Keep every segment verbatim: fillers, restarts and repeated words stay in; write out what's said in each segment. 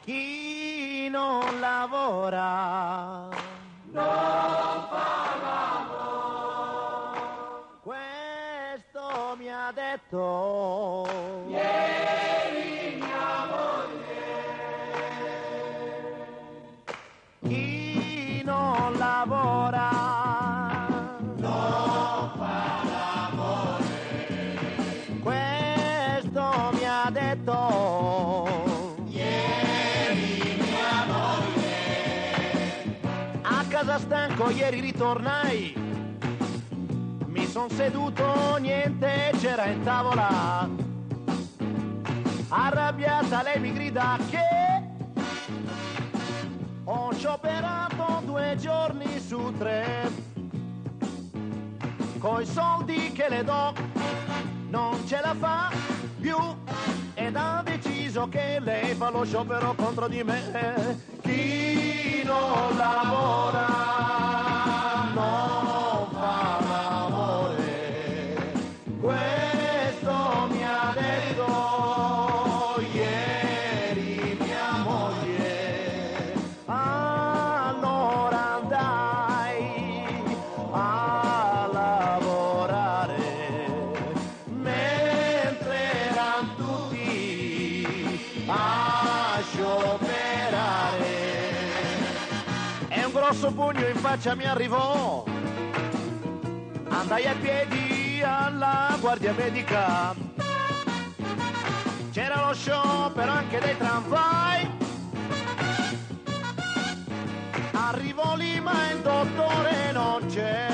Chi non lavora non fa l'amore. Questo mi ha detto ieri mia moglie. Chi non lavora non fa l'amore. Questo mi ha detto stanco, ieri ritornai, mi son seduto, niente c'era in tavola, arrabbiata lei mi grida che ho scioperato due giorni su tre, coi soldi che le do non ce la fa più ed ha deciso che lei fa lo sciopero contro di me. Chi non lavora non fa l'amore, questo mi ha detto ieri mia moglie. Allora andai a lavorare mentre erano tutti a scioperare. Un grosso pugno in faccia mi arrivò, andai a piedi alla guardia medica, c'era lo sciopero anche dei tramvai, arrivo lì ma il dottore non c'è,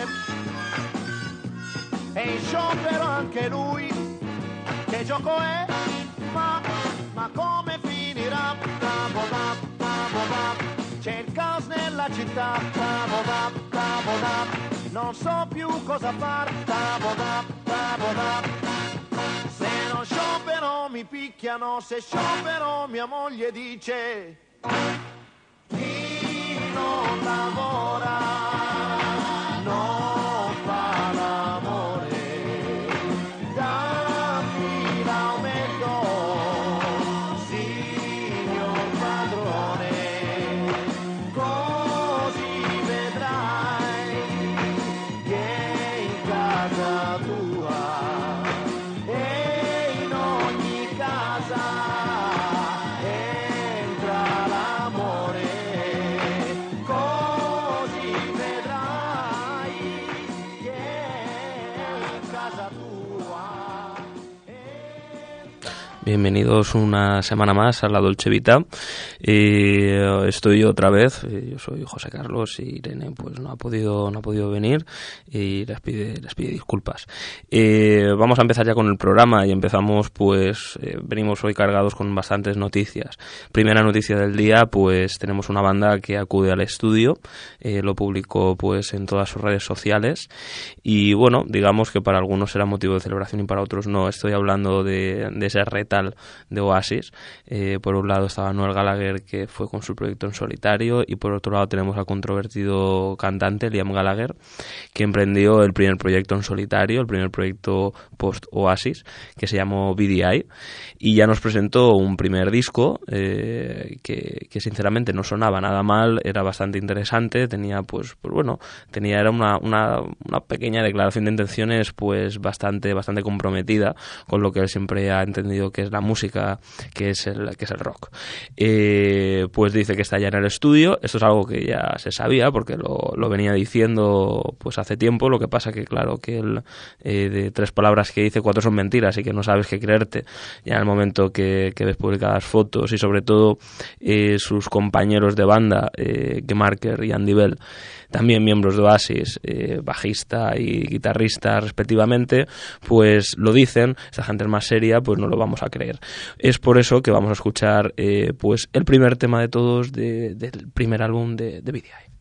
e in sciopero anche lui, che gioco è? Ma, ma come finirà? Taboda, taboda. C'è il caos nella città, taboda, taboda, non so più cosa far, taboda, taboda. Se non sciopero mi picchiano, se sciopero mia moglie dice chi non lavora non fa l'amore. Dammi l'aumento, signor padrone, così vedrai che in casa tua e in ogni casa entra l'amore, così vedrai che in casa tua entra... Bienvenidos una semana más a La Dolce Vita. Eh, estoy otra vez, eh, yo soy José Carlos y Irene pues no ha podido no ha podido venir y les pide les pide disculpas. Eh, vamos a empezar ya con el programa y empezamos pues eh, venimos hoy cargados con bastantes noticias. Primera noticia del día, pues tenemos una banda que acude al estudio, eh, lo publicó pues en todas sus redes sociales y bueno, digamos que para algunos será motivo de celebración y para otros no. Estoy hablando de, de ese retal de Oasis. Eh, por un lado estaba Noel Gallagher, que fue con su proyecto en solitario, y por otro lado tenemos al controvertido cantante Liam Gallagher, que emprendió el primer proyecto en solitario, el primer proyecto post Oasis, que se llamó B D I, y ya nos presentó un primer disco eh, que, que sinceramente no sonaba nada mal, era bastante interesante, tenía pues, pues bueno, tenía era una, una, una pequeña declaración de intenciones pues bastante, bastante comprometida con lo que él siempre ha entendido que es la música, que es el, que es el rock. Eh, pues dice que está ya en el estudio. Esto es algo que ya se sabía porque lo, lo venía diciendo pues hace tiempo. Lo que pasa que claro que él eh, de tres palabras que dice, cuatro son mentiras y que no sabes qué creerte ya en el momento que, que ves publicadas fotos, y sobre todo eh, sus compañeros de banda, eh, G. Marker y Andy Bell, también miembros de Oasis, eh, bajista y guitarrista respectivamente, pues lo dicen. Esta gente es más seria, pues no lo vamos a creer. Es por eso que vamos a escuchar eh, pues el primer tema de todos de, del primer álbum de, de B D I.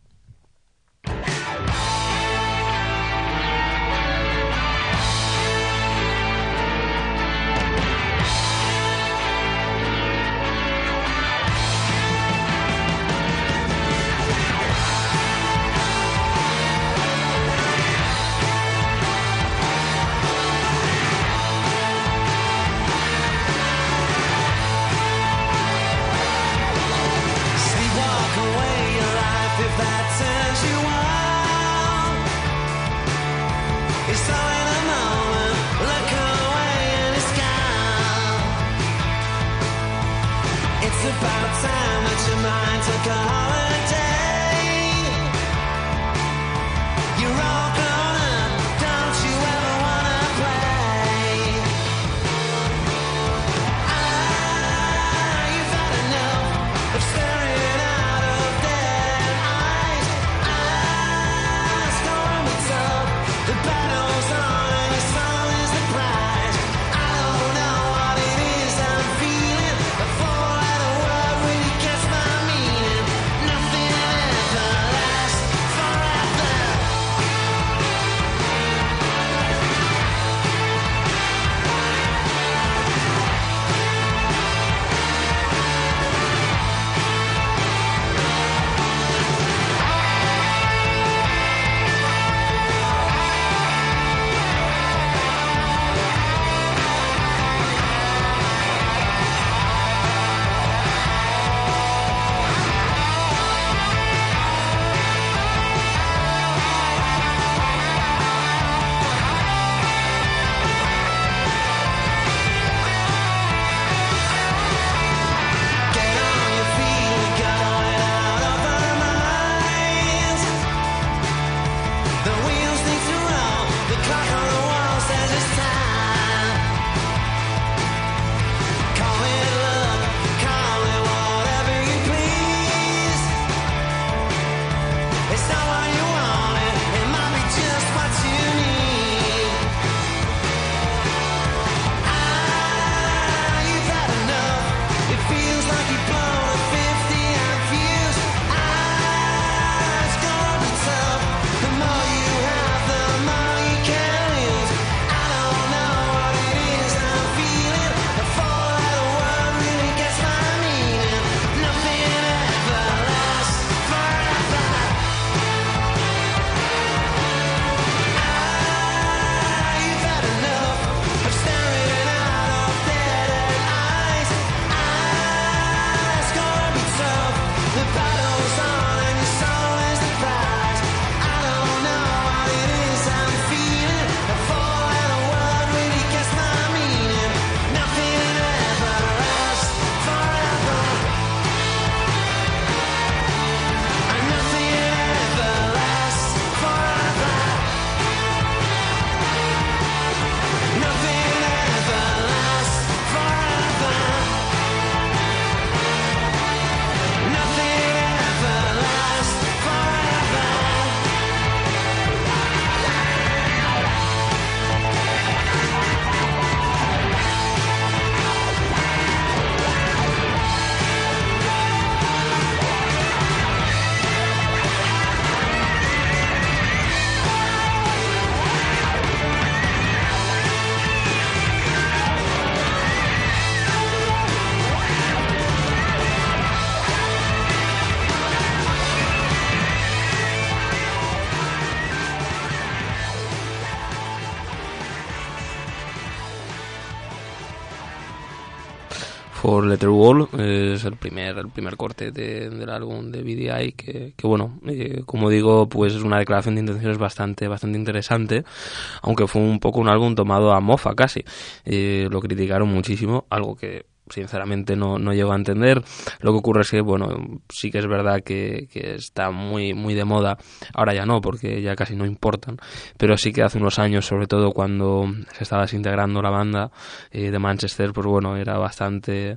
Four Letter Wall es el primer el primer corte de, del álbum de B D I que, que bueno, eh, como digo, pues es una declaración de intenciones bastante bastante interesante, aunque fue un poco un álbum tomado a mofa casi. Eh, lo criticaron muchísimo, algo que sinceramente no, no llego a entender. Lo que ocurre es que, bueno, sí que es verdad que, que está muy muy de moda, ahora ya no, porque ya casi no importan, pero sí que hace unos años, sobre todo cuando se estaba desintegrando la banda eh, de Manchester, pues bueno, era bastante...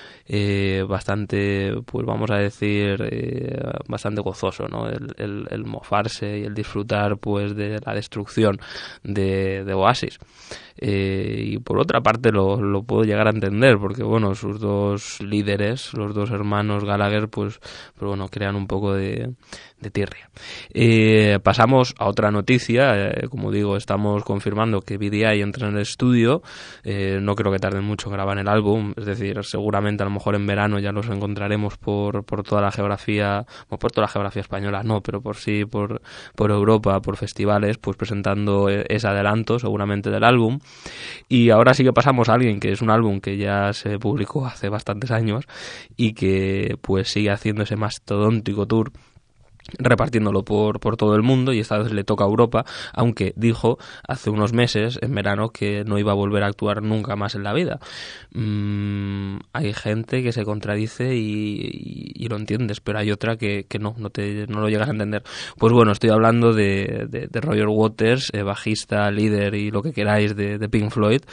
Eh, bastante, pues vamos a decir, eh, bastante gozoso, ¿no? El, el, el mofarse y el disfrutar, pues, de la destrucción de, de Oasis. Eh, y por otra parte lo, lo puedo llegar a entender, porque, bueno, sus dos líderes, los dos hermanos Gallagher, pues, pues bueno, crean un poco de, de tirria. Eh, pasamos a otra noticia. Eh, como digo, estamos confirmando que B D I entra en el estudio. Eh, no creo que tarden mucho en grabar el álbum, es decir, seguramente a lo mejor en verano ya los encontraremos por, por toda la geografía, o por toda la geografía española no, pero por sí, por, por Europa, por festivales, pues presentando ese adelanto seguramente del álbum. Y ahora sí que pasamos a alguien que es un álbum que ya se publicó hace bastantes años y que pues sigue haciendo ese mastodóntico tour repartiéndolo por, por todo el mundo, y esta vez le toca a Europa, aunque dijo hace unos meses, en verano, que no iba a volver a actuar nunca más en la vida. Mm, hay gente que se contradice y, y, y lo entiendes, pero hay otra que, que no, no, te, no lo llegas a entender. Pues bueno, estoy hablando de, de, de Roger Waters, eh, bajista, líder y lo que queráis de, de Pink Floyd,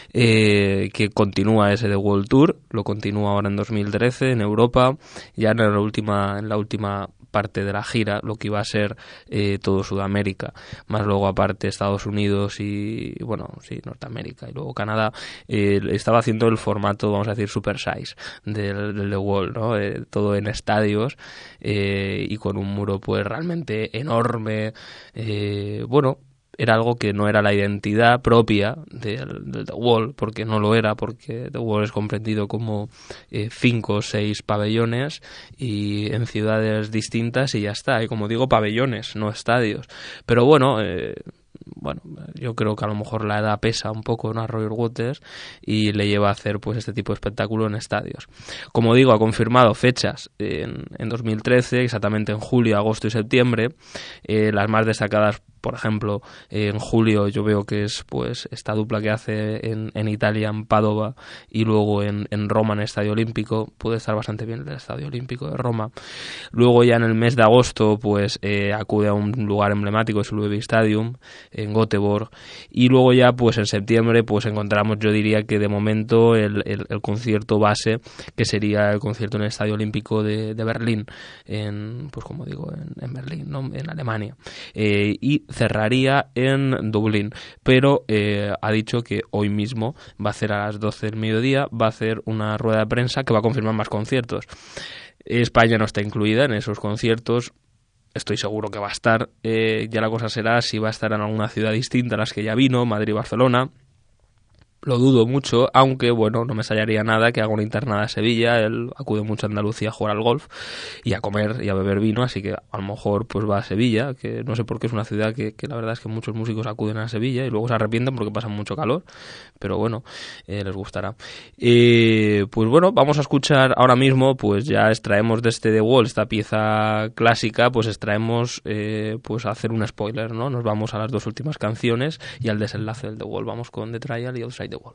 eh, que continúa ese The World Tour, lo continúa ahora en dos mil trece en Europa, ya en la última, en la última parte de la gira, lo que iba a ser eh, todo Sudamérica, más luego aparte Estados Unidos y, bueno, sí, Norteamérica y luego Canadá. Eh, estaba haciendo el formato, vamos a decir, super size del, del The Wall, ¿no? Eh, todo en estadios eh, y con un muro pues realmente enorme, eh, bueno, era algo que no era la identidad propia del, del The Wall, porque no lo era, porque The Wall es comprendido como eh, cinco o seis pabellones y en ciudades distintas y ya está, y como digo, pabellones, no estadios. Pero bueno, eh, bueno, yo creo que a lo mejor la edad pesa un poco, ¿no?, a Roger Waters y le lleva a hacer pues este tipo de espectáculo en estadios. Como digo, ha confirmado fechas en, en dos mil trece, exactamente en julio, agosto y septiembre. Eh, las más destacadas, por ejemplo, eh, en julio yo veo que es pues esta dupla que hace en, en Italia, en Padova, y luego en, en Roma, en el Estadio Olímpico. Puede estar bastante bien el Estadio Olímpico de Roma. Luego ya en el mes de agosto pues eh, acude a un lugar emblemático, es el Ullevi Stadium, en Göteborg. Y luego ya pues en septiembre pues encontramos, yo diría que de momento, el, el, el concierto base, que sería el concierto en el Estadio Olímpico de, de Berlín, en, pues como digo, en, en Berlín, ¿no?, en Alemania. Eh, y cerraría en Dublín, pero eh, ha dicho que hoy mismo va a hacer a las doce del mediodía, va a hacer una rueda de prensa que va a confirmar más conciertos. España no está incluida en esos conciertos. Estoy seguro que va a estar. Eh, ya la cosa será si va a estar en alguna ciudad distinta a las que ya vino, Madrid, Barcelona. Lo dudo mucho, aunque bueno, no me extrañaría nada que haga una internada a Sevilla. Él acude mucho a Andalucía a jugar al golf y a comer y a beber vino, así que a lo mejor pues va a Sevilla, que no sé por qué es una ciudad que, que la verdad es que muchos músicos acuden a Sevilla y luego se arrepienten porque pasan mucho calor, pero bueno, eh, les gustará. Eh, pues bueno, vamos a escuchar ahora mismo, pues ya extraemos de este The Wall, esta pieza clásica, pues extraemos eh, pues a hacer un spoiler, ¿no? Nos vamos a las dos últimas canciones y al desenlace del The Wall. Vamos con The Trial y Outside the Wall.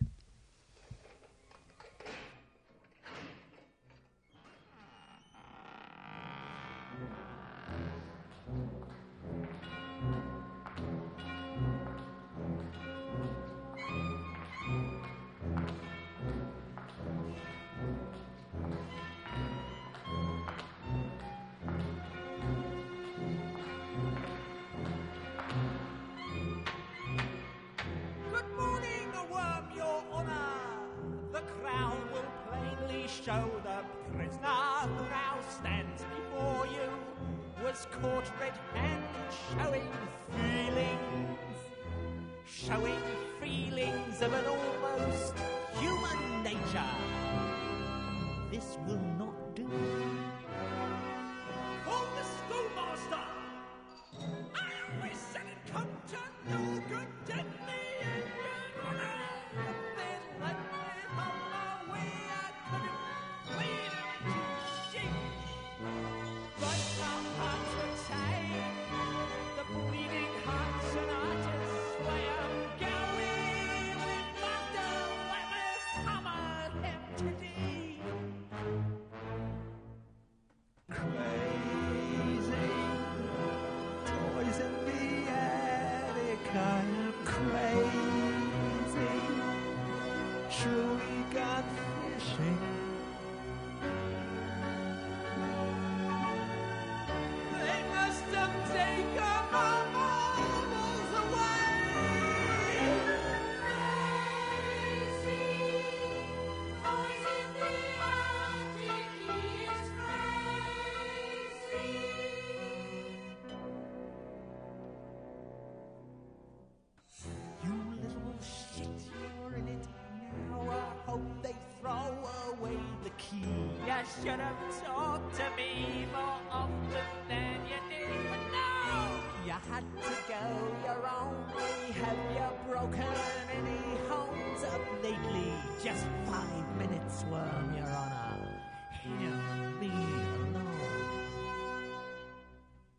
Show the prisoner who now stands before you was caught red-handed showing feelings, showing feelings of an almost human nature. This will not do. Hold the schoolmaster! I always said it come to no good, didn't he? And your honor, then let me on my way. I couldn't. But our hearts were tied, the bleeding hearts, and I just swear I'm going with laughter when we hammer him today. Crazy, toys in the attic, I'm crazy, truly gone fishing. Should have talked to me more often than you did, but no, you had to go your own way. Have you broken any homes up lately? Just five minutes, Worm, Your Honor. Hear me alone.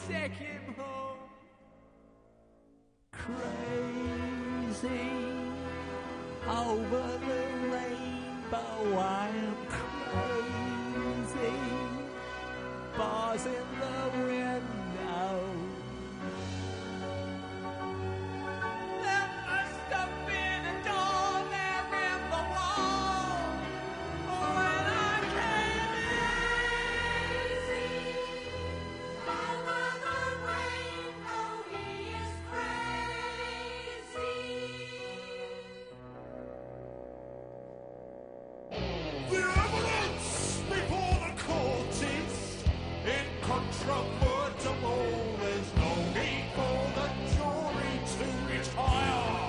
take him home. Crazy over the rainbow, I am crazy. Bars in the window. There must have been a door there in the wall when I came in. Over the rainbow, he is crazy. The evidence before the court is incontrovertible. There's no need for the jury to retire.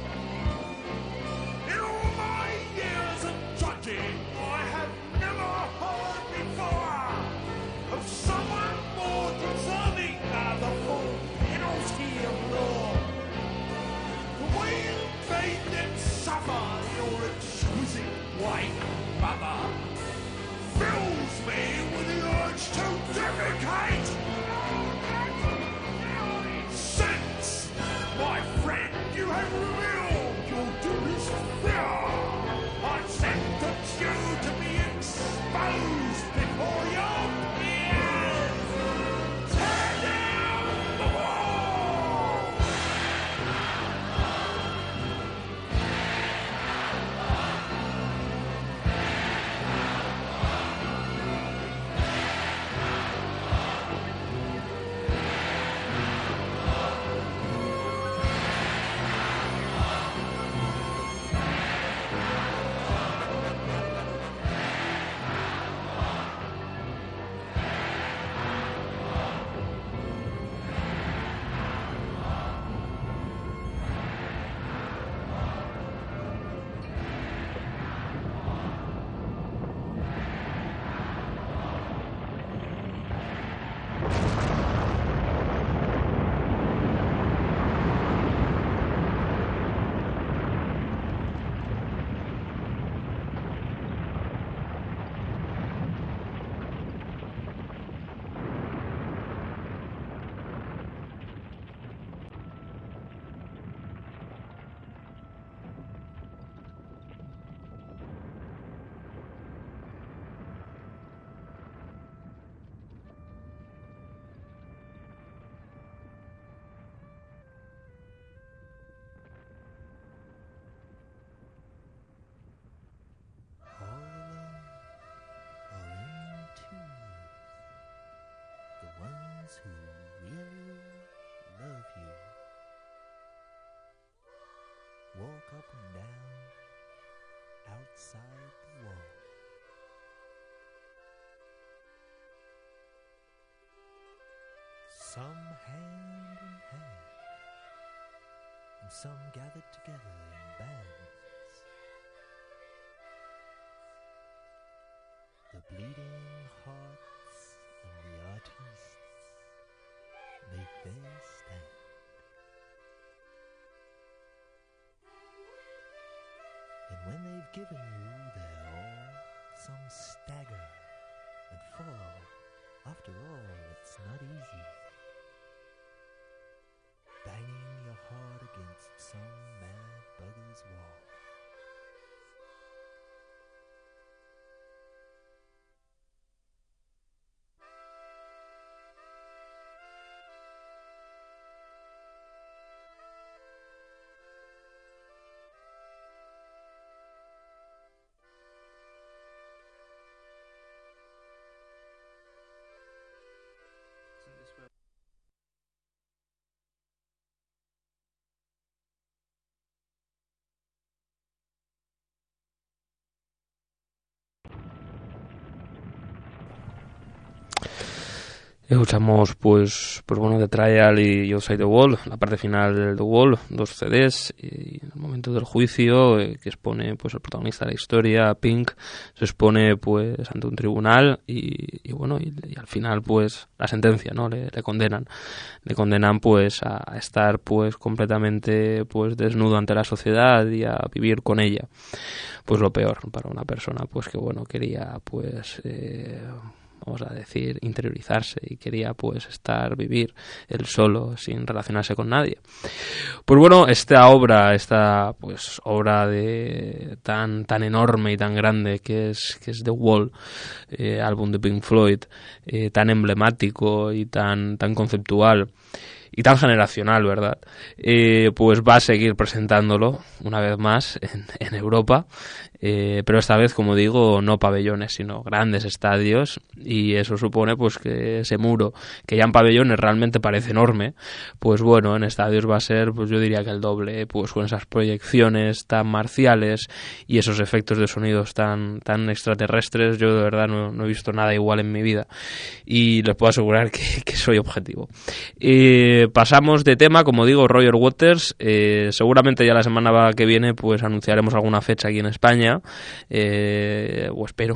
In all my years of judging, I have never heard before of someone more deserving of the full penalty of law. The way you made them suffer your exquisite white mother fills me with the urge to defecate. Since, my friend, you have revealed your deepest fear, I sentence you to be exposed before your peers. Tear down the wall! Who really love you walk up and down outside the wall. Some hand in hand, and some gathered together in bands. The bleeding hearts and the artists make their stand. And when they've given you their all, some stagger and fall. After all, it's not easy. Banging your heart against some mad bugger's wall. Escuchamos pues pues bueno The Trial y Outside the Wall, la parte final del The Wall, dos C Ds, y en el momento del juicio eh, que expone pues el protagonista de la historia, Pink, se expone pues ante un tribunal y, y bueno y, y al final pues la sentencia, ¿no? Le, le condenan, le condenan pues a, a estar pues completamente pues desnudo ante la sociedad y a vivir con ella, pues lo peor para una persona pues que bueno quería pues eh, vamos a decir, interiorizarse y quería pues estar, vivir él solo, sin relacionarse con nadie. Pues bueno, esta obra, esta pues obra de tan tan enorme y tan grande que es que es The Wall, eh, álbum de Pink Floyd, eh, tan emblemático y tan tan conceptual y tan generacional, ¿verdad? Eh, pues va a seguir presentándolo una vez más en, en Europa, eh, pero esta vez, como digo, no pabellones, sino grandes estadios, y eso supone pues que ese muro, que ya en pabellones realmente parece enorme, pues bueno, en estadios va a ser, pues yo diría que el doble, pues con esas proyecciones tan marciales y esos efectos de sonidos tan, tan extraterrestres. Yo de verdad no, no he visto nada igual en mi vida, y les puedo asegurar que, que soy objetivo. Eh, pasamos de tema, como digo, Roger Waters. Eh, seguramente ya la semana que viene pues anunciaremos alguna fecha aquí en España, eh, o espero,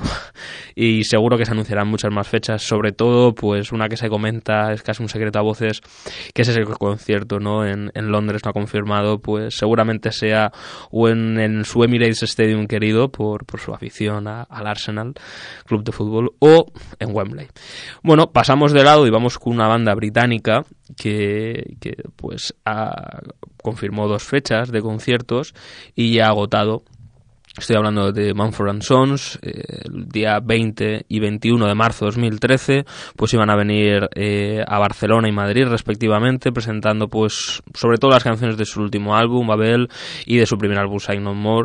y seguro que se anunciarán muchas más fechas, sobre todo pues una que se comenta, es casi un secreto a voces, que ese es el concierto, ¿no? En, en Londres, no ha confirmado, pues seguramente sea o en, en su Emirates Stadium querido por, por su afición a, al Arsenal, club de fútbol, o en Wembley. Bueno, pasamos de lado y vamos con una banda británica que, que pues ha, confirmó dos fechas de conciertos y ya ha agotado. Estoy hablando de Mumford and Sons. Eh, el día veinte y veintiuno de marzo de dos mil trece pues iban a venir eh, a Barcelona y Madrid respectivamente, presentando pues sobre todo las canciones de su último álbum, Babel, y de su primer álbum, Say No More.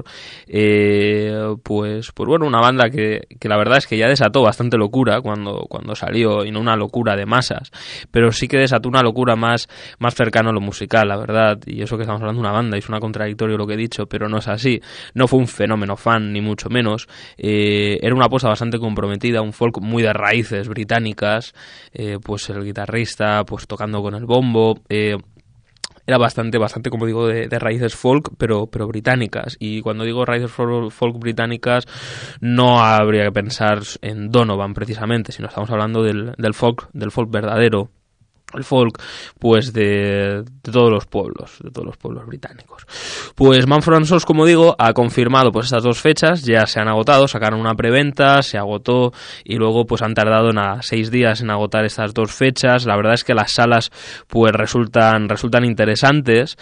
Eh, pues, pues bueno, una banda que, que la verdad es que ya desató bastante locura cuando, cuando salió, y no una locura de masas, pero sí que desató una locura más, más cercana a lo musical, la verdad. Y eso que estamos hablando de una banda, y suena contradictorio lo que he dicho, pero no es así. No fue un fenómeno fan, ni mucho menos. Eh, era una apuesta bastante comprometida, un folk muy de raíces británicas, eh, pues el guitarrista pues tocando con el bombo, eh, era bastante, bastante, como digo, de, de raíces folk, pero, pero británicas. Y cuando digo raíces folk, folk británicas, no habría que pensar en Donovan precisamente, sino estamos hablando del, del folk, del folk verdadero. El folk, pues, de, de todos los pueblos, de todos los pueblos británicos. Pues Mumford and Sons, como digo, ha confirmado pues estas dos fechas, ya se han agotado, sacaron una preventa, se agotó, y luego pues han tardado nada, seis días en agotar estas dos fechas. La verdad es que las salas pues resultan, resultan interesantes.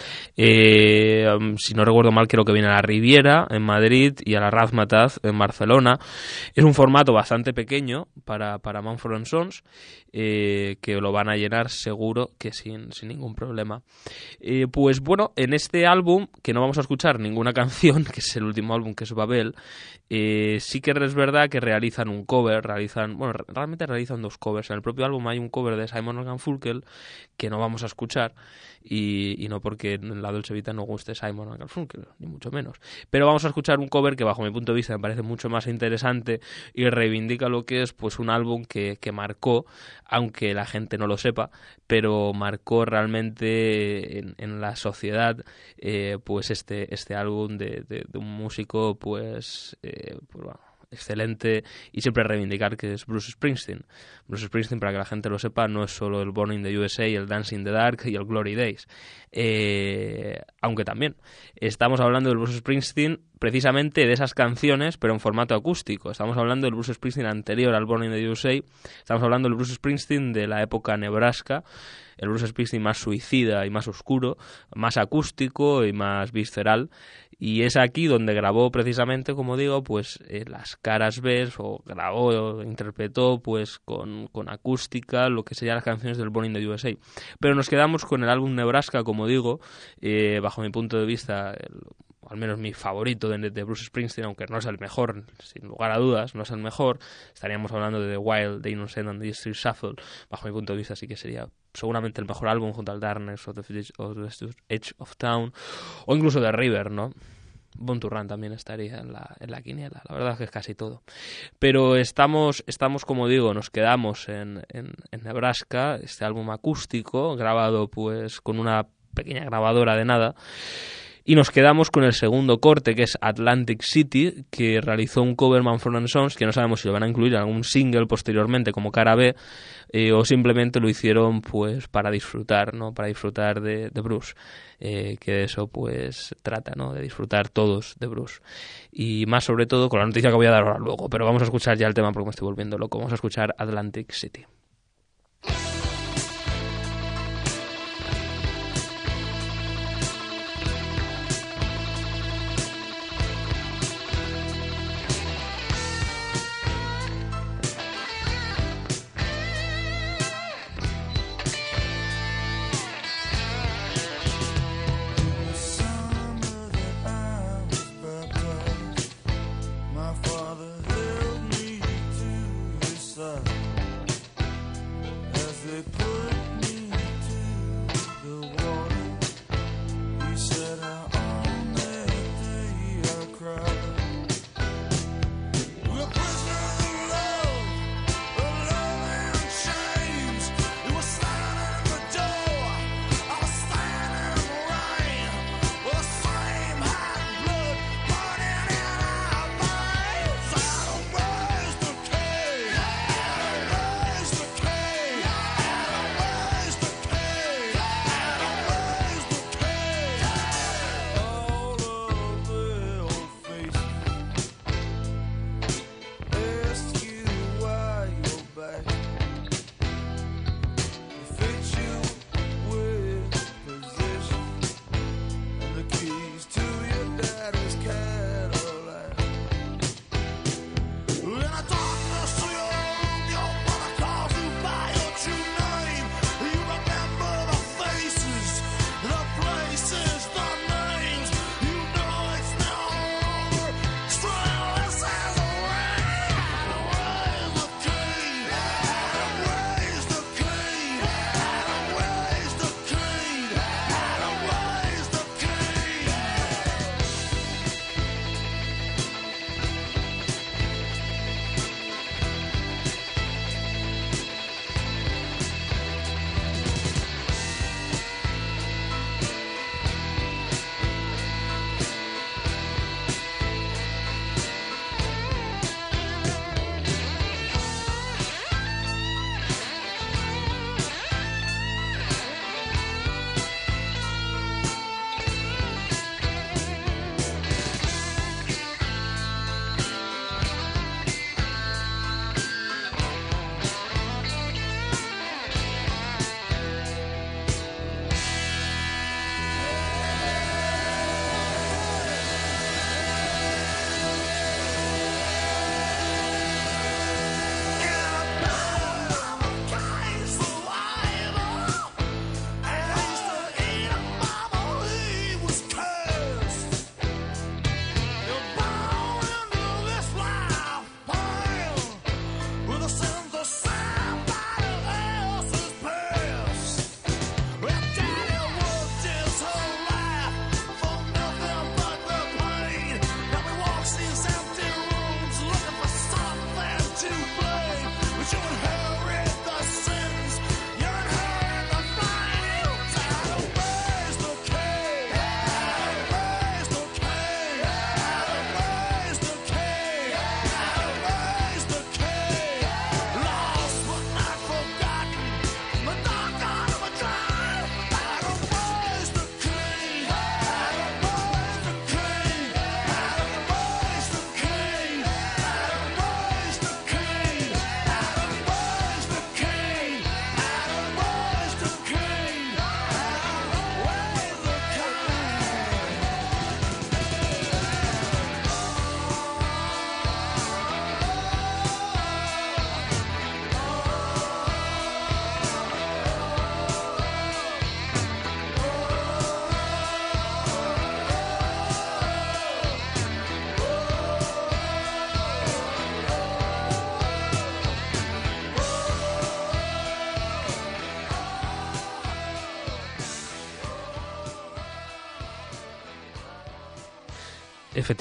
Eh, si no recuerdo mal, creo que viene a la Riviera en Madrid y a la Razzmatazz en Barcelona. Es un formato bastante pequeño para, para Mumford and Sons, eh, que lo van a llenar seguro que sin, sin ningún problema. Eh, pues bueno, en este álbum, que no vamos a escuchar ninguna canción, que es el último álbum, que es Babel, eh, sí que es verdad que realizan un cover, realizan, bueno, realmente realizan dos covers. En el propio álbum hay un cover de Simon and Garfunkel que no vamos a escuchar, y, y no porque en la Dolce Vita no guste Simon and Garfunkel, ni mucho menos. Pero vamos a escuchar un cover que bajo mi punto de vista me parece mucho más interesante y reivindica lo que es pues un álbum que, que marcó, aunque la gente no lo sepa, pero marcó realmente en, en la sociedad eh, pues este este álbum de, de, de un músico pues, eh, pues bueno, excelente, y siempre reivindicar que es Bruce Springsteen. Bruce Springsteen, para que la gente lo sepa, no es solo el Born in the U S A, el Dance in the Dark y el Glory Days, eh, aunque también estamos hablando del Bruce Springsteen precisamente de esas canciones, pero en formato acústico. Estamos hablando del Bruce Springsteen anterior al Born in the U S A, estamos hablando del Bruce Springsteen de la época Nebraska, el Bruce Springsteen más suicida y más oscuro, más acústico y más visceral. Y es aquí donde grabó precisamente, como digo, pues eh, las caras B, o grabó, o interpretó pues con, con acústica lo que serían las canciones del Born in the U S A. Pero nos quedamos con el álbum Nebraska, como digo, eh, bajo mi punto de vista, el, al menos mi favorito de, de Bruce Springsteen, aunque no es el mejor, sin lugar a dudas, no es el mejor. Estaríamos hablando de The Wild, The Innocent and the Street Shuffle. Bajo mi punto de vista sí que sería seguramente el mejor álbum, junto al Darkness o The Edge of Town, o incluso The River, ¿no? Born to Run también estaría en la, en la quiniela. La verdad es que es casi todo. Pero estamos, estamos como digo, nos quedamos en, en, en Nebraska, este álbum acústico, grabado pues con una pequeña grabadora de nada. Y nos quedamos con el segundo corte, que es Atlantic City, que realizó un cover Mumford and Sons, que no sabemos si lo van a incluir en algún single posteriormente como cara B, eh, o simplemente lo hicieron pues para disfrutar, ¿no? Para disfrutar de, de Bruce, eh, que de eso pues trata, ¿no? De disfrutar todos de Bruce. Y más sobre todo con la noticia que voy a dar ahora luego, pero vamos a escuchar ya el tema porque me estoy volviendo loco. Vamos a escuchar Atlantic City.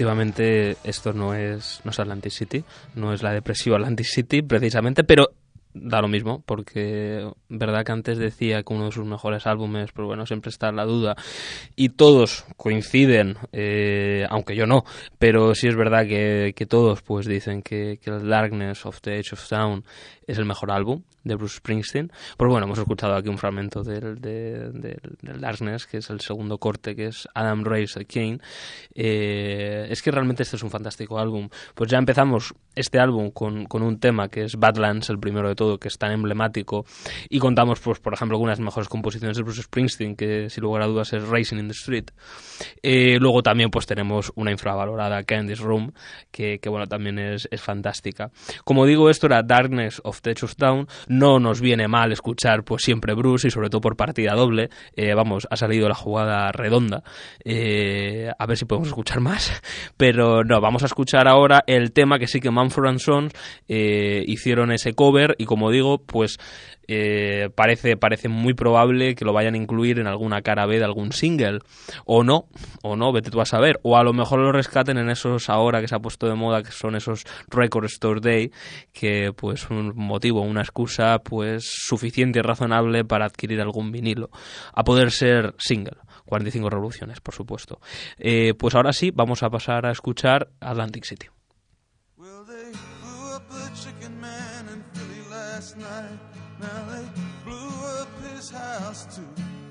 Efectivamente, esto no es, no es Atlantic City, no es la depresiva Atlantic City, precisamente, pero da lo mismo, porque verdad que antes decía que uno de sus mejores álbumes, pero bueno, siempre está la duda, y todos coinciden, eh, aunque yo no, pero sí es verdad que, que todos pues dicen que, que el Darkness of the Edge of Town es el mejor álbum de Bruce Springsteen. Pues bueno, hemos escuchado aquí un fragmento del, de, del, del Darkness, que es el segundo corte, que es Adam Raised a Cain. Eh, es que realmente este es un fantástico álbum. Pues ya empezamos este álbum con, con un tema que es Badlands, el primero de todo, que es tan emblemático, y contamos, pues por ejemplo, algunas mejores composiciones de Bruce Springsteen, que sin lugar a dudas es Racing in the Street. Eh, luego también pues tenemos una infravalorada Candy's Room, que, que bueno, también es, es fantástica. Como digo, esto era Darkness of the Edge of Town. No nos viene mal escuchar pues siempre Bruce, y sobre todo por partida doble. Eh, vamos, ha salido la jugada redonda. Eh, a ver si podemos escuchar más. Pero no, vamos a escuchar ahora el tema que sí que Mumford and Sons eh, hicieron ese cover, y como digo, pues eh, parece, parece muy probable que lo vayan a incluir en alguna cara B de algún single. O no, o no, vete tú a saber. O a lo mejor lo rescaten en esos ahora que se ha puesto de moda, que son esos Record Store Day, que pues un motivo, una excusa pues suficiente y razonable para adquirir algún vinilo, a poder ser single. cuarenta y cinco revoluciones, por supuesto. Eh, pues ahora sí, vamos a pasar a escuchar Atlantic City. Well, they blew up the chicken man in Philly last night. Now they blew up his house too.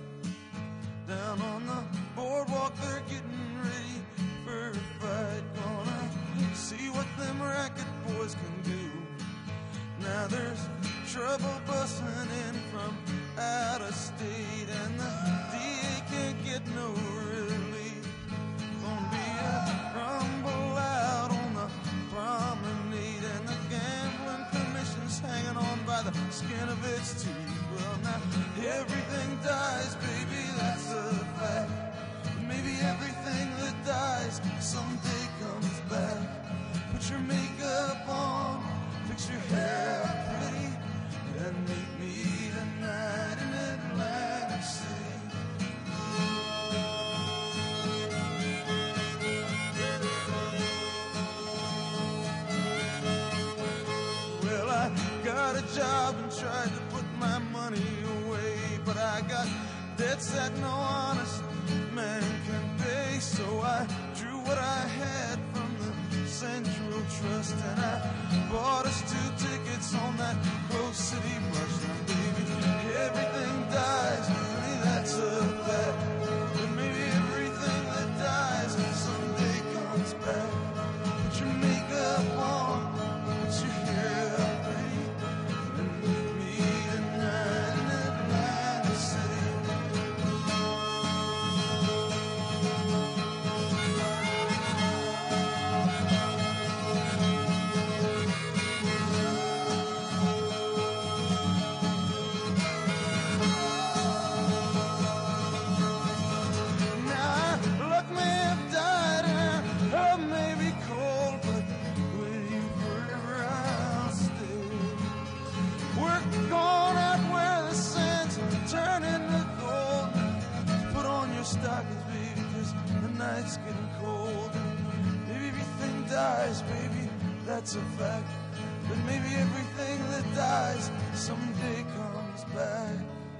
Down on the boardwalk, they're getting ready for a fight. Gonna see what them racket boys can do. Now there's trouble busting in from out of state, and the D A can't get no relief. Gonna be a rumble out on the promenade, and the gambling commission's hanging on by the skin of its teeth. Well, now everything dies, baby, that's a fact. Maybe everything that dies someday comes back. Put your makeup on, fix your hair pretty, and meet me tonight in Atlantic City. Well, I got a job and tried to put my money away, but I got debts that no honest man can pay. So I drew what I had from the Central Trust, and I bought us two tickets on that Grove City bus. Now, baby, everything dies, honey, that's a fact. But maybe everything that dies someday comes back. Put your makeup on, put your hair up, baby, and meet me tonight in Atlantic City. Now, luck may have died and love may be cold, but with you forever I'll stay. We're going out where the sands turn into gold. Put on your stockings, baby, 'cause the night's getting cold. Maybe everything dies, baby, that's a fact. But maybe everything that dies someday comes back.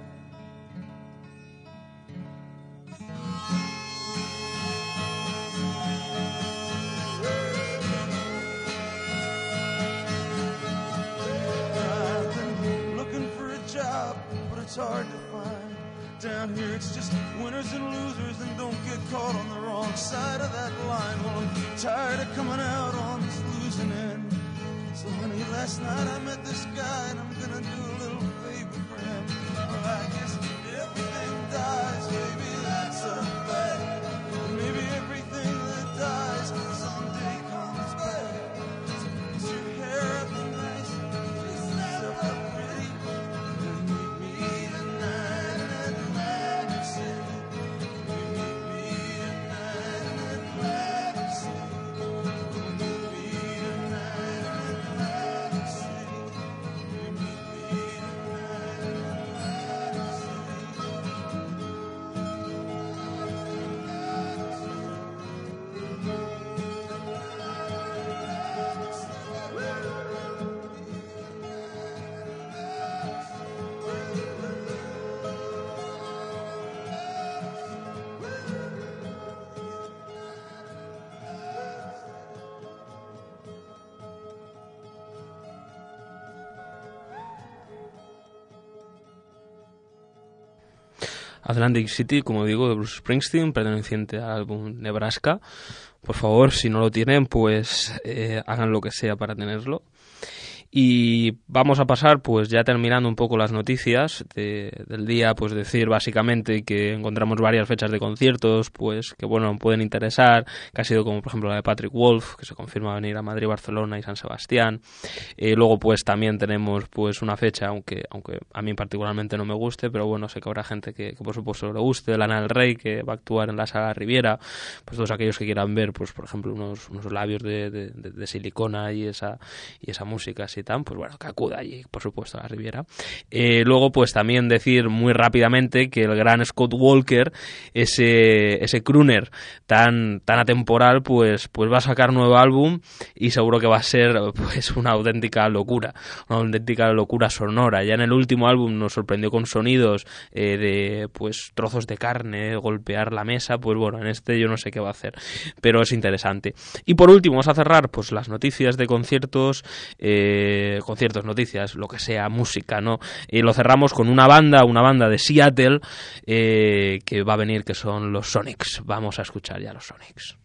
I've been looking for a job, but it's hard to find. Down here it's just winners and losers, and don't get caught on the wrong side of that line. Well, I'm tired of coming out on this losing end. So honey, last night I met this guy, and I'm gonna do a little favor for him. Well, I guess everything dies, baby, that's a fact. Maybe everything that dies someday comes back. So fix your hair up nice, fix yourself up pretty, and meet me tonight in Atlantic City. You meet me tonight in Atlantic City. You meet me tonight in Atlantic City. You meet me tonight. Atlantic City, como digo, de Bruce Springsteen, perteneciente al álbum Nebraska. Por favor, si no lo tienen, pues eh, hagan lo que sea para tenerlo. Y vamos a pasar, pues ya terminando un poco las noticias de, del día, pues decir básicamente que encontramos varias fechas de conciertos, pues que bueno, pueden interesar, que ha sido como por ejemplo la de Patrick Wolf, que se confirma venir a Madrid, Barcelona y San Sebastián. Eh, luego pues también tenemos pues una fecha, aunque aunque a mí particularmente no me guste, pero bueno, sé que habrá gente que, que por supuesto le guste, Lana del Rey, que va a actuar en la Sala Riviera, pues todos aquellos que quieran ver, pues por ejemplo unos, unos labios de, de, de, de silicona y esa, y esa música así tan, pues bueno, que acuda allí, por supuesto, a la Riviera. Eh, luego, pues también decir muy rápidamente que el gran Scott Walker, ese, ese crooner tan, tan atemporal, pues, pues va a sacar nuevo álbum y seguro que va a ser pues una auténtica locura, una auténtica locura sonora. Ya en el último álbum nos sorprendió con sonidos eh, de pues trozos de carne, golpear la mesa, pues bueno, en este yo no sé qué va a hacer, pero es interesante. Y por último, vamos a cerrar pues las noticias de conciertos, eh, conciertos, noticias, lo que sea, música, ¿no? Y lo cerramos con una banda, una banda de Seattle eh, que va a venir, que son los Sonics. Vamos a escuchar ya los Sonics.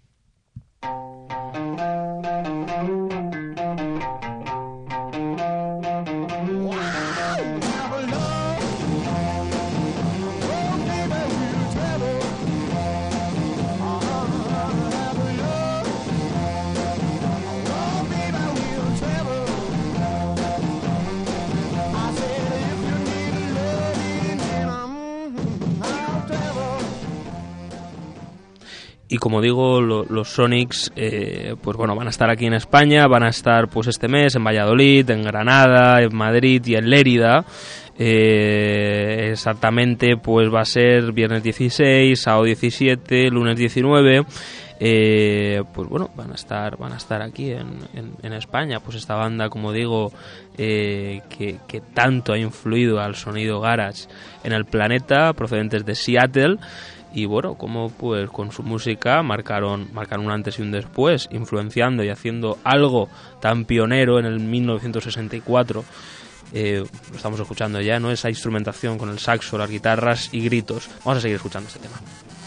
Y como digo, lo, los Sonics, eh, pues bueno, van a estar aquí en España, van a estar pues este mes en Valladolid, en Granada, en Madrid y en Lérida. Eh, exactamente, pues va a ser viernes dieciséis, sábado diecisiete, lunes diecinueve. Eh, pues bueno, van a estar van a estar aquí en, en, en España. Pues esta banda, como digo, eh, que, que tanto ha influido al sonido garage en el planeta, procedentes de Seattle. Y bueno, como pues con su música marcaron, marcaron un antes y un después, influenciando y haciendo algo tan pionero en el mil novecientos sesenta y cuatro. Eh, lo estamos escuchando ya, ¿no? Esa instrumentación con el saxo, las guitarras y gritos. Vamos a seguir escuchando este tema.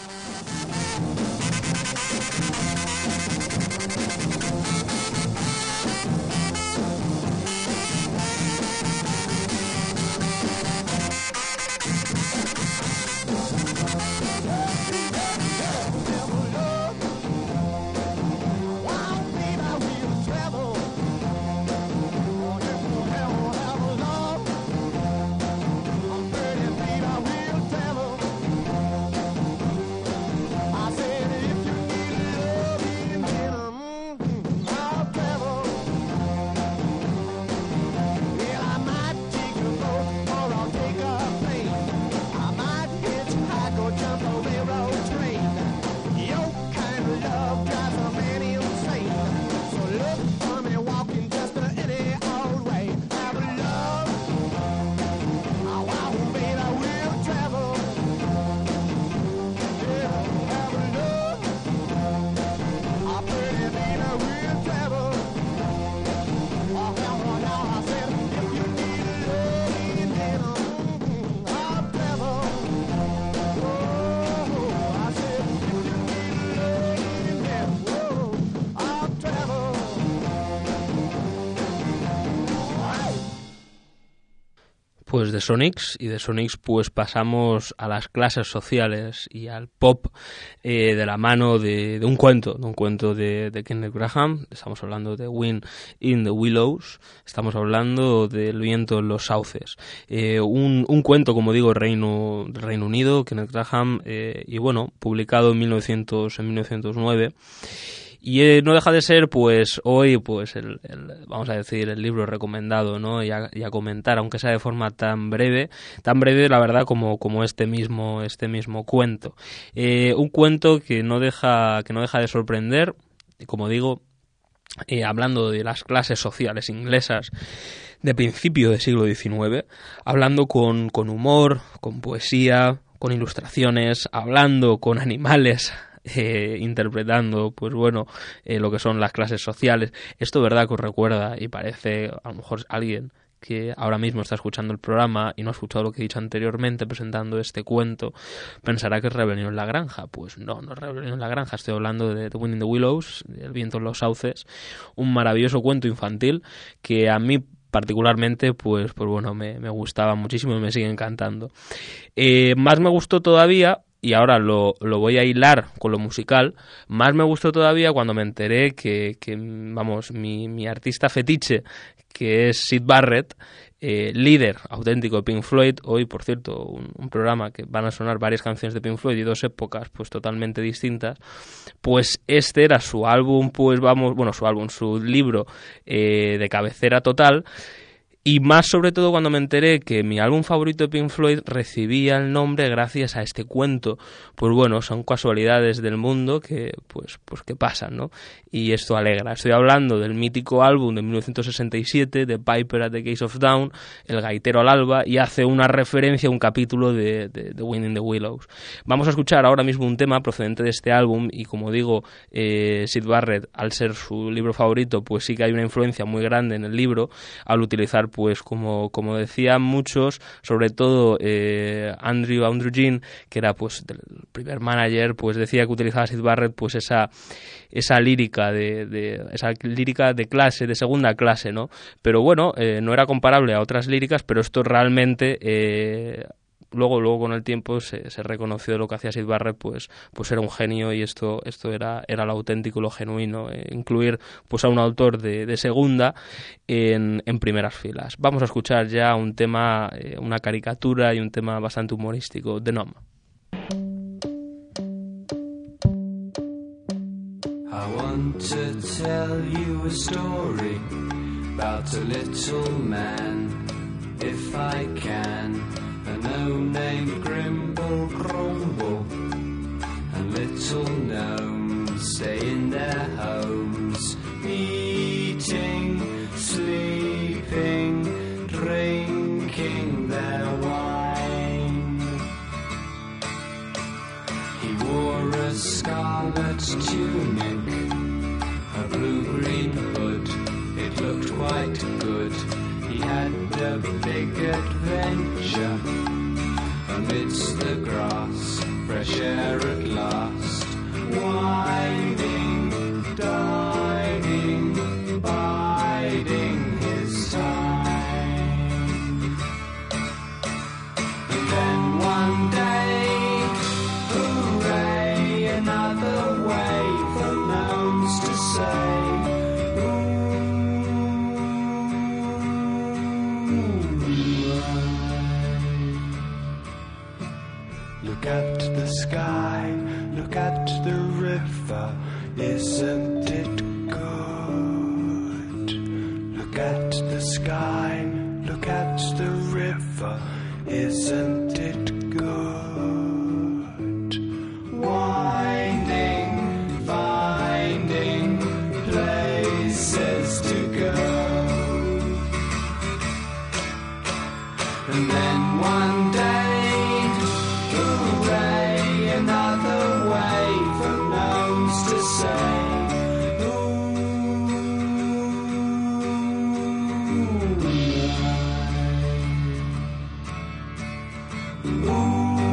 Pues de Sonics, y de Sonics pues pasamos a las clases sociales y al pop eh, de la mano de, de un cuento, de un cuento de, de Kenneth Grahame. Estamos hablando de Wind in the Willows, estamos hablando del viento en los sauces. Eh, un, un cuento, como digo, Reino, Reino Unido, Kenneth Grahame, eh, y bueno, publicado en, mil novecientos, en mil novecientos nueve. Y eh, no deja de ser, pues, hoy, pues, el, el, vamos a decir, el libro recomendado, ¿no? Y a, y a comentar, aunque sea de forma tan breve, tan breve, la verdad, como, como este mismo, este mismo cuento. Eh, un cuento que no deja, que no deja de sorprender, como digo, eh, hablando de las clases sociales inglesas de principio del siglo diecinueve, hablando con, con humor, con poesía, con ilustraciones, hablando con animales, Eh, interpretando pues bueno eh, lo que son las clases sociales. Esto, verdad, que os recuerda y parece a lo mejor alguien que ahora mismo está escuchando el programa y no ha escuchado lo que he dicho anteriormente presentando este cuento, pensará que es Rebelión en la Granja. Pues no, no es Rebelión en la Granja, estoy hablando de The Wind in the Willows, El viento en los sauces, un maravilloso cuento infantil que a mí particularmente, pues, pues bueno, me, me gustaba muchísimo y me sigue encantando. Eh, más me gustó todavía, y ahora lo, lo voy a hilar con lo musical, más me gustó todavía cuando me enteré que, que vamos, mi, mi artista fetiche, que es Syd Barrett, eh, líder auténtico de Pink Floyd, hoy, por cierto, un, un programa que van a sonar varias canciones de Pink Floyd y dos épocas pues totalmente distintas, pues este era su álbum, pues vamos, bueno, su álbum, su libro eh, de cabecera total. Y más sobre todo cuando me enteré que mi álbum favorito de Pink Floyd recibía el nombre gracias a este cuento. Pues bueno, son casualidades del mundo que pues, pues que pasan, ¿no? Y esto alegra. Estoy hablando del mítico álbum de mil novecientos sesenta y siete, de Piper at the Gates of Dawn, El gaitero al alba, y hace una referencia a un capítulo de, de, de Wind in the Willows. Vamos a escuchar ahora mismo un tema procedente de este álbum y, como digo, eh, Syd Barrett, al ser su libro favorito, pues sí que hay una influencia muy grande en el libro al utilizar, pues como, como decían muchos, sobre todo eh, Andrew, Andrew Jean, que era pues el primer manager, pues decía que utilizaba Syd Barrett pues esa, esa lírica de, de esa lírica de clase, de segunda clase, ¿no? Pero bueno, eh, no era comparable a otras líricas, pero esto realmente eh, Luego, luego con el tiempo se, se reconoció de lo que hacía Syd Barrett, pues, pues era un genio y esto, esto era, era lo auténtico, lo genuino, eh, incluir pues a un autor de, de segunda en, en primeras filas. Vamos a escuchar ya un tema, eh, una caricatura y un tema bastante humorístico, The Gnome. I want to tell you a story about a little man, if I can. A gnome named Grimble Grumble, and little gnomes stay in their homes, eating, sleeping, drinking their wine. He wore a scarlet tunic, a blue-green hood, it looked quite good. He had a big adventure amidst the grass, fresh air at last, winding, dining, biding his time. And then one day, hooray, another way for gnomes to say. Look at the sky, look at the river, isn't it good? Look at the sky, look at the river, isn't it good? Winding, finding places to go. And then one day, another way for gnomes to say, ooh, ooh.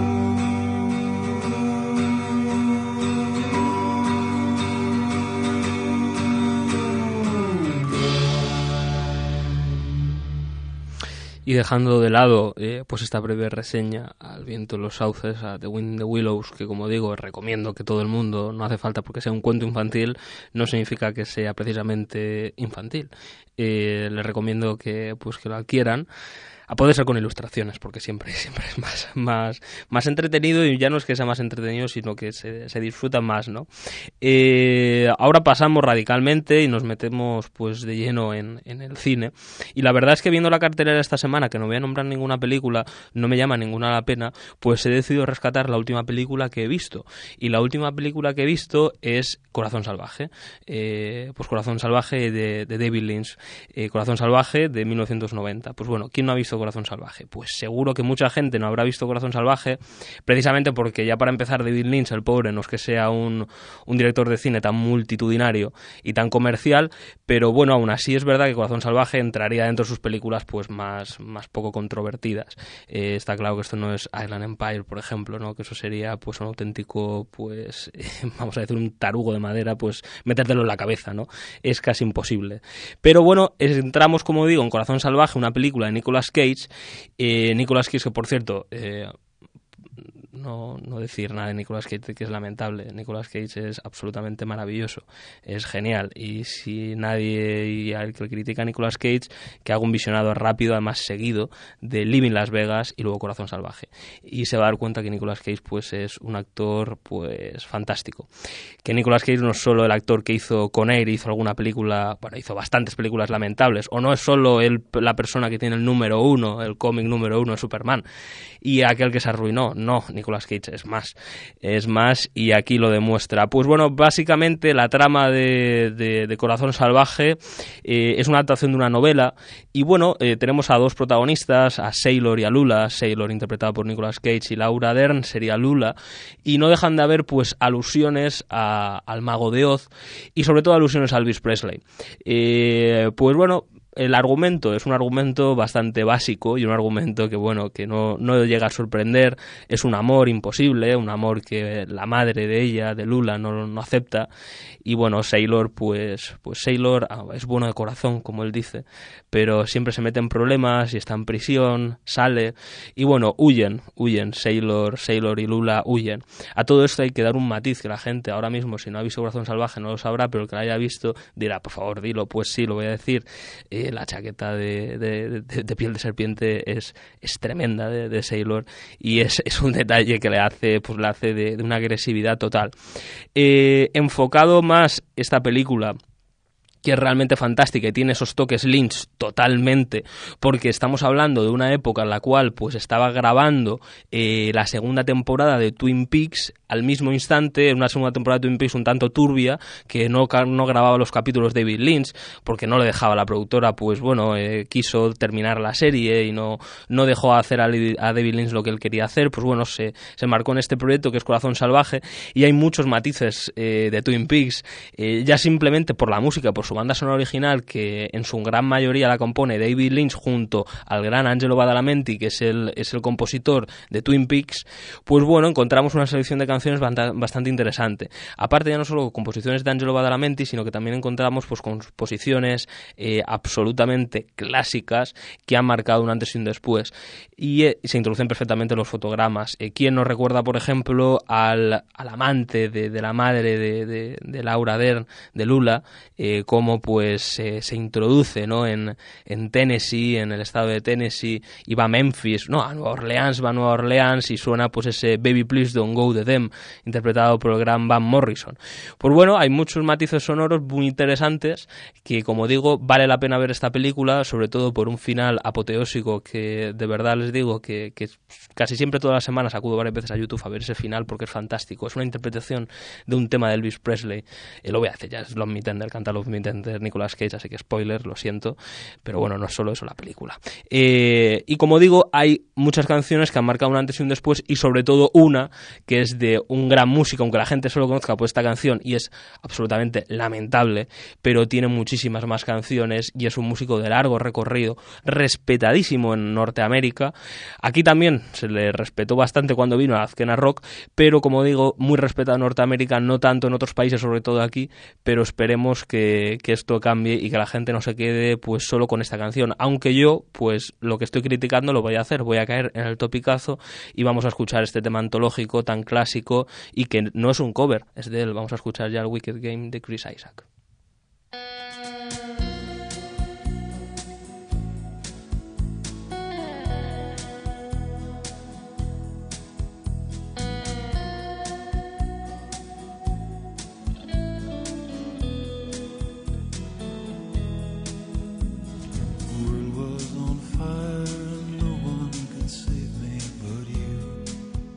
Y dejando de lado eh, pues esta breve reseña al viento en los sauces, a The Wind in the Willows, que como digo recomiendo que todo el mundo, no hace falta porque sea un cuento infantil, no significa que sea precisamente infantil. Eh, les recomiendo que pues que lo adquieran. A poder ser con ilustraciones, porque siempre, siempre es más, más, más entretenido, y ya no es que sea más entretenido, sino que se, se disfruta más, ¿no? Eh, ahora pasamos radicalmente y nos metemos pues de lleno en, en el cine. Y la verdad es que viendo la cartelera esta semana, que no voy a nombrar ninguna película, no me llama ninguna la pena, pues he decidido rescatar la última película que he visto. Y la última película que he visto es Corazón Salvaje. Eh, pues Corazón Salvaje de, de David Lynch. Eh, Corazón Salvaje de mil novecientos noventa. Pues bueno, ¿quién no ha visto Corazón Salvaje? Pues seguro que mucha gente no habrá visto Corazón Salvaje, precisamente porque ya para empezar David Lynch, el pobre, no es que sea un, un director de cine tan multitudinario y tan comercial, pero bueno, aún así es verdad que Corazón Salvaje entraría dentro de sus películas pues más, más poco controvertidas. Eh, está claro que esto no es Island Empire, por ejemplo, ¿no? Que eso sería pues un auténtico, pues vamos a decir, un tarugo de madera, pues metértelo en la cabeza, ¿no? Es casi imposible. Pero bueno, entramos, como digo, en Corazón Salvaje, una película de Nicolas Cage. Eh, Nicolas Cage, que por cierto, eh, no, no decir nada de Nicolas Cage, que es lamentable. Nicolas Cage es absolutamente maravilloso, es genial, y si nadie y al que critica a Nicolas Cage, que haga un visionado rápido, además seguido, de Living Las Vegas y luego Corazón Salvaje, y se va a dar cuenta que Nicolas Cage pues es un actor pues fantástico. Que Nicolas Cage no es solo el actor que hizo Con Air, hizo alguna película, bueno, hizo bastantes películas lamentables, o no es solo el, la persona que tiene el número uno, el cómic número uno de Superman, y aquel que se arruinó. No, Nicolas Cage es más, es más, y aquí lo demuestra. Pues bueno, básicamente la trama de, de, de Corazón Salvaje eh, es una adaptación de una novela, y bueno, eh, tenemos a dos protagonistas, a Sailor y a Lula. Sailor interpretada por Nicolas Cage y Laura Dern sería Lula, y no dejan de haber pues alusiones a, al Mago de Oz, y sobre todo alusiones a Elvis Presley. Eh, pues bueno, el argumento es un argumento bastante básico y un argumento que, bueno, que no, no llega a sorprender. Es un amor imposible, un amor que la madre de ella, de Lula, no, no acepta. Y bueno, Sailor, pues, pues Sailor es bueno de corazón, como él dice, pero siempre se mete en problemas y está en prisión, sale, y bueno, huyen, huyen, Sailor, Sailor y Lula huyen. A todo esto hay que dar un matiz, que la gente ahora mismo, si no ha visto Corazón Salvaje, no lo sabrá, pero el que lo haya visto dirá, por favor, dilo. Pues sí, lo voy a decir. Eh, la chaqueta de, de, de, de piel de serpiente es, es tremenda de, de Sailor, y es, es un detalle que le hace, pues le hace de, de una agresividad total. Eh, enfocado más esta película, que es realmente fantástica y tiene esos toques Lynch totalmente, porque estamos hablando de una época en la cual pues estaba grabando eh, la segunda temporada de Twin Peaks al mismo instante, una segunda temporada de Twin Peaks un tanto turbia, que no, no grababa los capítulos David Lynch, porque no le dejaba la productora, pues bueno, eh, quiso terminar la serie y no, no dejó hacer a, a David Lynch lo que él quería hacer. Pues bueno, se, se marcó en este proyecto que es Corazón Salvaje, y hay muchos matices eh, de Twin Peaks, eh, ya simplemente por la música, por su banda sonora original, que en su gran mayoría la compone David Lynch junto al gran Angelo Badalamenti, que es el, es el compositor de Twin Peaks. Pues bueno, encontramos una selección de canciones bastante interesante. Aparte, ya no solo composiciones de Angelo Badalamenti, sino que también encontramos pues composiciones eh, absolutamente clásicas que han marcado un antes y un después, y eh, se introducen perfectamente los fotogramas. Eh, ¿Quién nos recuerda, por ejemplo, al, al amante de, de la madre de, de, de Laura Dern, de Lula, eh, cómo pues eh, se introduce, ¿no?, en, en Tennessee, en el estado de Tennessee, y va a Memphis, no, a Nueva Orleans, va a Nueva Orleans, y suena pues ese Baby Please Don't Go de Them, interpretado por el gran Van Morrison. Pues bueno, hay muchos matices sonoros muy interesantes que, como digo, vale la pena ver esta película, sobre todo por un final apoteósico que de verdad les digo que, que casi siempre todas las semanas acudo varias veces a YouTube a ver ese final porque es fantástico. Es una interpretación de un tema de Elvis Presley. Eh, lo voy a hacer ya, es Love Me Tender, canta Love Me Tender Nicolas Cage, así que spoiler, lo siento, pero bueno, no es solo eso la película. Eh, y como digo, hay muchas canciones que han marcado un antes y un después, y sobre todo una que es de un gran músico, aunque la gente solo conozca por esta canción, y es absolutamente lamentable, pero tiene muchísimas más canciones, y es un músico de largo recorrido, respetadísimo en Norteamérica. Aquí también se le respetó bastante cuando vino a Azkena Rock, pero como digo, muy respetado en Norteamérica, no tanto en otros países, sobre todo aquí, pero esperemos que, que esto cambie y que la gente no se quede pues solo con esta canción, aunque yo pues lo que estoy criticando lo voy a hacer, voy a caer en el topicazo y vamos a escuchar este tema antológico tan clásico y que no es un cover, es de él. Vamos a escuchar ya el Wicked Game de Chris Isaak.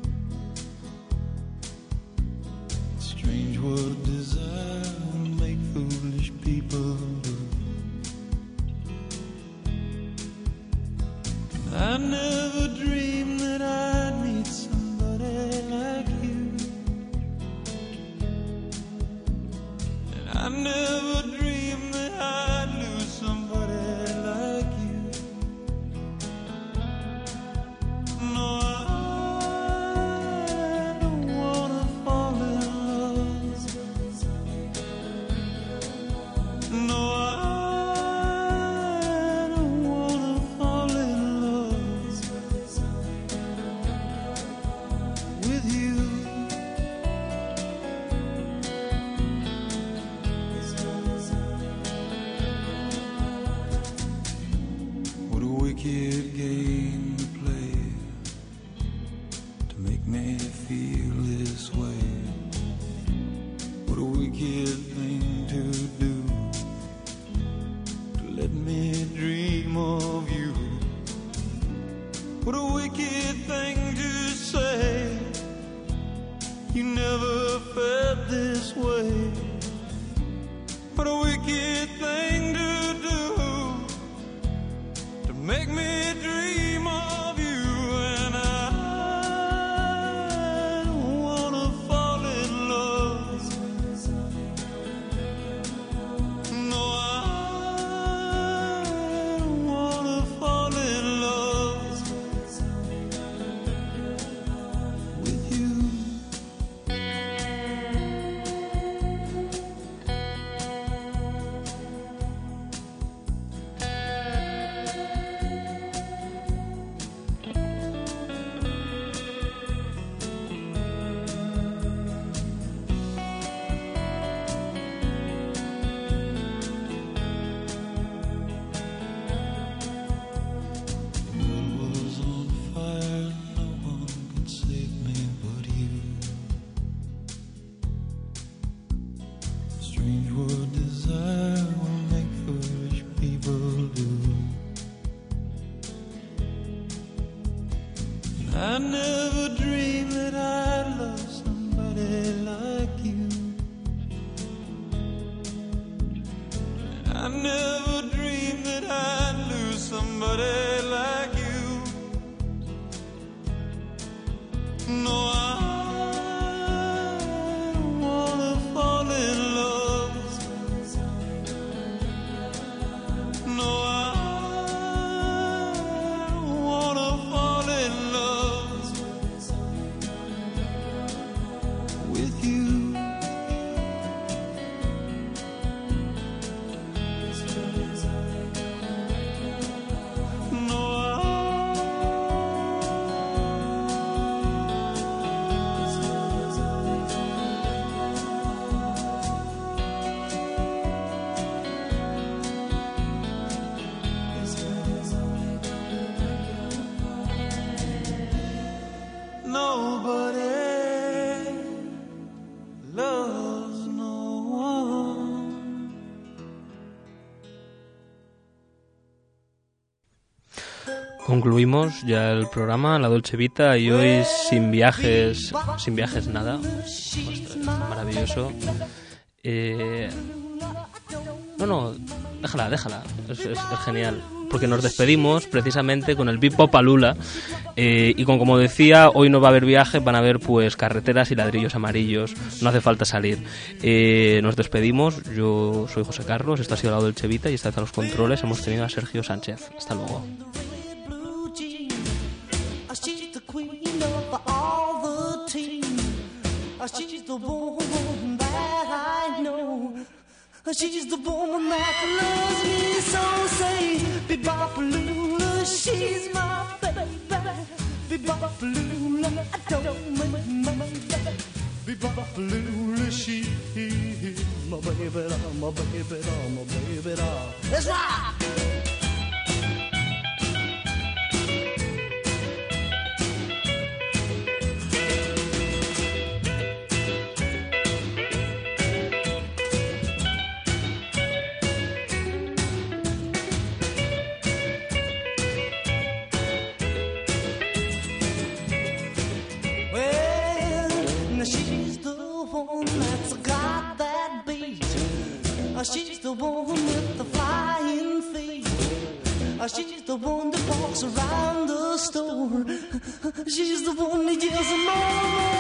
What desire make me feel this way. What a wicked thing to do, to let me dream of you. What a wicked thing to say, you never felt this way. What a wicked thing to do, to make me dream of you. And I don't wanna fall in love. No, I don't wanna fall in love with you. I never dreamed that I'd love somebody like you. I never dreamed that I'd lose somebody like you. No, I don't wanna fall in love. No, I don't wanna fall in love with you. No, nobody loves no one. Concluimos ya el programa, la Dolce Vita, y hoy sin viajes, sin viajes nada. Ostras, maravilloso. Eh... No, no, déjala, déjala, es, es, es genial. Porque nos despedimos precisamente con el Bebop Alula, eh, y con, como decía, hoy no va a haber viaje, van a haber pues carreteras y ladrillos amarillos, no hace falta salir. Eh, nos despedimos, yo soy José Carlos, esto ha sido la Dolce Vita y esta vez a los controles hemos tenido a Sergio Sánchez. Hasta luego. She's the queen of all the team. She's the woman that I know. She's the woman that loves me so. Say, Bebopalula, she's my baby. Bebopalula, I don't mind my baby. Bebopalula, she's my baby, my baby, my baby. Let's rock! She's the one that's got that beat. She's the one with the flying feet. She's the one that walks around the store. She's the one that yells more.